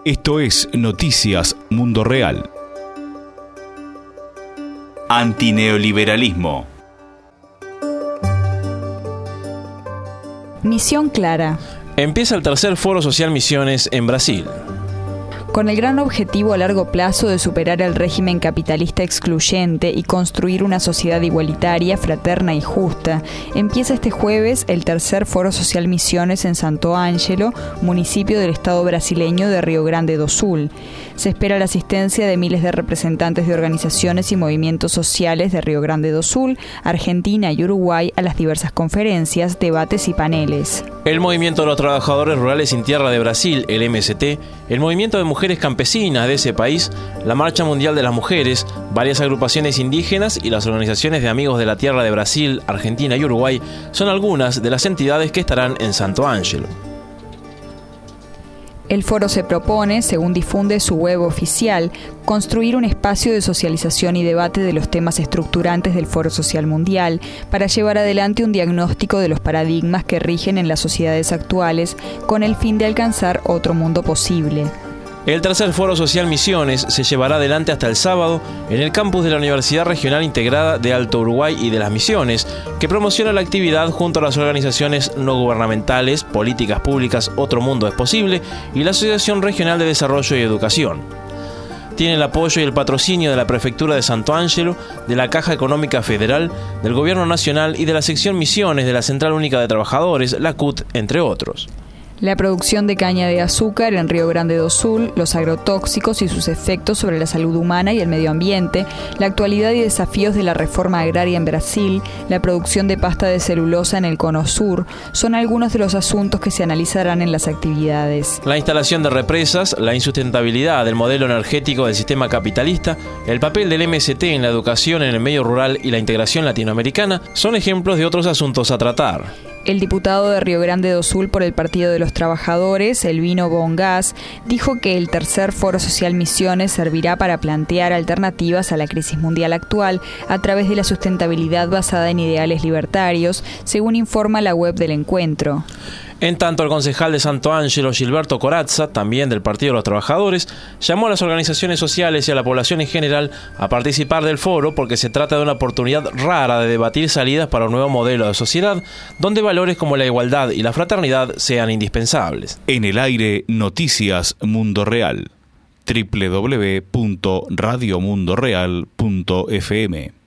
Esto es Noticias Mundo Real. Antineoliberalismo. Misión clara. Empieza el tercer Foro Social Misiones en Brasil. Con el gran objetivo a largo plazo de superar el régimen capitalista excluyente y construir una sociedad igualitaria, fraterna y justa, empieza este jueves el tercer Foro Social Misiones en Santo Ângelo, municipio del estado brasileño de Río Grande do Sul. Se espera la asistencia de miles de representantes de organizaciones y movimientos sociales de Río Grande do Sul, Argentina y Uruguay a las diversas conferencias, debates y paneles. El Movimiento de los Trabajadores Rurales Sin Tierra de Brasil, el MST, el Movimiento de Mujeres Campesinas de ese país, la Marcha Mundial de las Mujeres, varias agrupaciones indígenas y las organizaciones de amigos de la tierra de Brasil, Argentina y Uruguay son algunas de las entidades que estarán en Santo Ângelo. El foro se propone, según difunde su web oficial, construir un espacio de socialización y debate de los temas estructurantes del Foro Social Mundial para llevar adelante un diagnóstico de los paradigmas que rigen en las sociedades actuales con el fin de alcanzar otro mundo posible. El tercer Foro Social Misiones se llevará adelante hasta el sábado en el campus de la Universidad Regional Integrada de Alto Uruguay y de las Misiones, que promociona la actividad junto a las organizaciones no gubernamentales, Políticas Públicas Otro Mundo es Posible y la Asociación Regional de Desarrollo y Educación. Tiene el apoyo y el patrocinio de la Prefectura de Santo Ângelo, de la Caja Económica Federal, del Gobierno Nacional y de la Sección Misiones de la Central Única de Trabajadores, la CUT, entre otros. La producción de caña de azúcar en Río Grande do Sul, los agrotóxicos y sus efectos sobre la salud humana y el medio ambiente, la actualidad y desafíos de la reforma agraria en Brasil, la producción de pasta de celulosa en el Cono Sur, son algunos de los asuntos que se analizarán en las actividades. La instalación de represas, la insustentabilidad del modelo energético del sistema capitalista, el papel del MST en la educación en el medio rural y la integración latinoamericana son ejemplos de otros asuntos a tratar. El diputado de Río Grande do Sul por el Partido de los Trabajadores, Elvino Bongas, dijo que el tercer Foro Social Misiones servirá para plantear alternativas a la crisis mundial actual a través de la sustentabilidad basada en ideales libertarios, según informa la web del encuentro. En tanto, el concejal de Santo Ângelo, Gilberto Corazza, también del Partido de los Trabajadores, llamó a las organizaciones sociales y a la población en general a participar del foro porque se trata de una oportunidad rara de debatir salidas para un nuevo modelo de sociedad donde valores como la igualdad y la fraternidad sean indispensables. En el aire, Noticias Mundo Real. www.radiomundoreal.fm